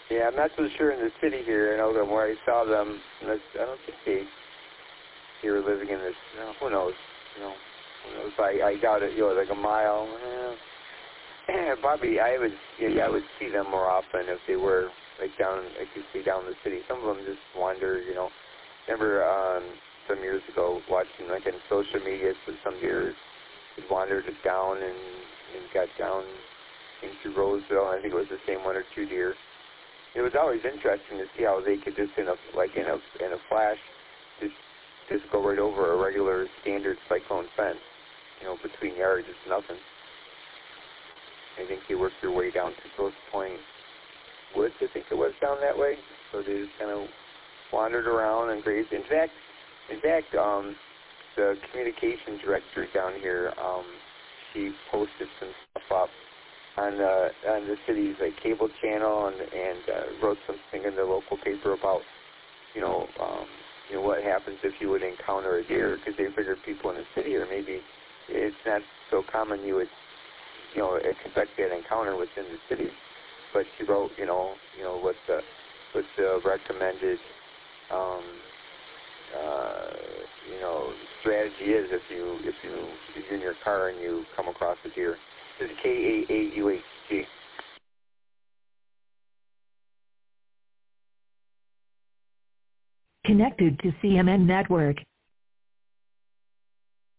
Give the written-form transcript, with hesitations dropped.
Yeah, I'm not so sure in the city here in Oakland where I saw them. I don't think they were living in this. Who knows? Who knows? I doubt it. Like a mile. Probably I would see them more often if they were like you see down in the city. Some of them just wander. Remember some years ago watching like in social media, so some deer had wandered down and got down into Roseville. I think it was the same one or two deer. It was always interesting to see how they could just in a flash just go right over a regular standard cyclone fence, between yards. It's nothing. I think they worked their way down to Grosse Pointe Woods, I think it was, down that way. So they just kind of wandered around and grazed. In fact, the communications director down here, she posted some stuff up on the city's cable channel and wrote something in the local paper about what happens if you would encounter a deer, because they figured people in the city, or maybe it's not so common you would expect that encounter within the city. But she wrote what the recommended strategy is if you're in your car and you come across a deer. It's KAAUHG. Connected to CMN Network.